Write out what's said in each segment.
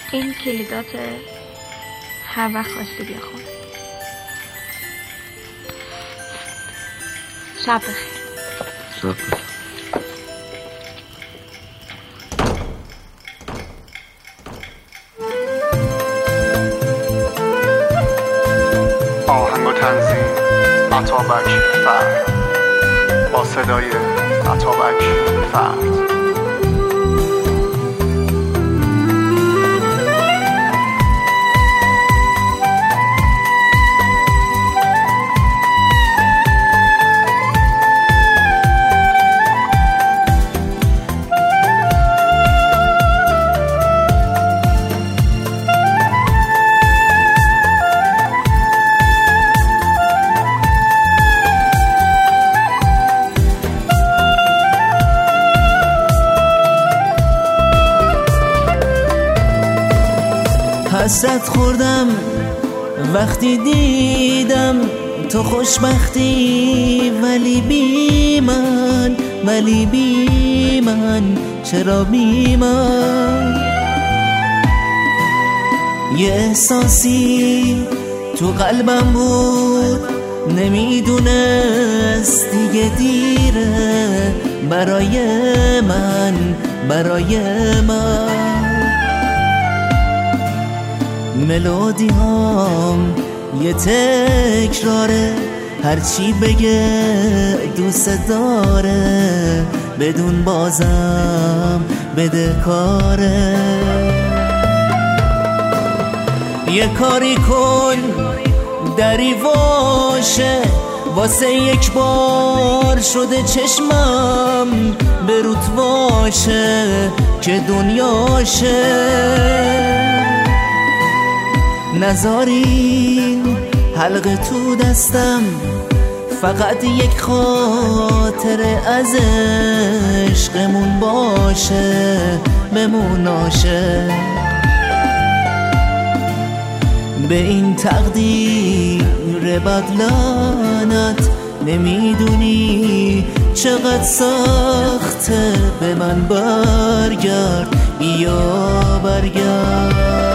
این کلیدات هر وقت خواستی بیا خونه. شب بخیر. شب بخیر. آهنگ و تنظیم عطابک فرد، با صدای عطابک فرد. حسرت خوردم وقتی دیدم تو خوشبختی، ولی بی من چرا بی من؟ یه احساسی تو قلبم بود نمیدونست دیگه دیره برای من ملودی هام یه تکراره، هرچی بگه دوست داره بدون بازم بده کاره. یه کاری کن دری واشه، واسه یک بار شده چشمم به روت واشه که دنیاشه. نذارین حلقه تو دستم، فقط یک خاطره از عشقمون باشه بموناشه. به این تقدیر بدلانت نمیدونی چقدر سخته، به من برگرد بیا برگرد.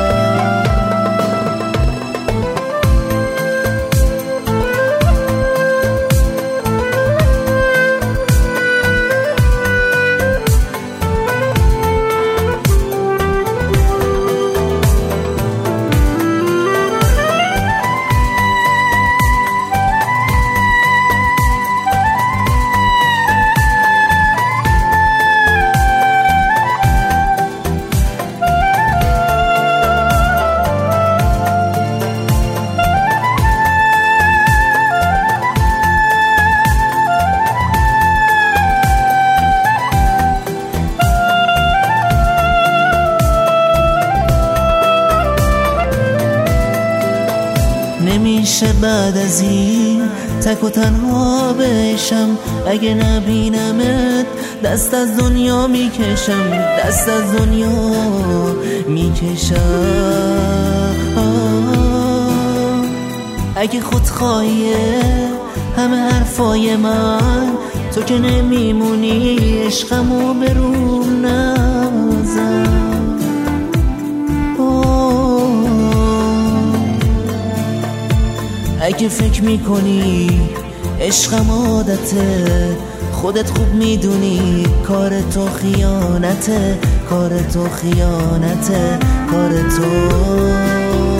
نمیشه بعد از این تک و تنها بشم، اگه نبینمت دست از دنیا میکشم، دست از دنیا میکشم. اگه خودخواهیه همه حرفای من، تو که نمیمونی عشقمو برون نزن. اگه فکر میکنی عشقم عادته، خودت خوب میدونی کار تو خیانته، کار تو خیانته، کار تو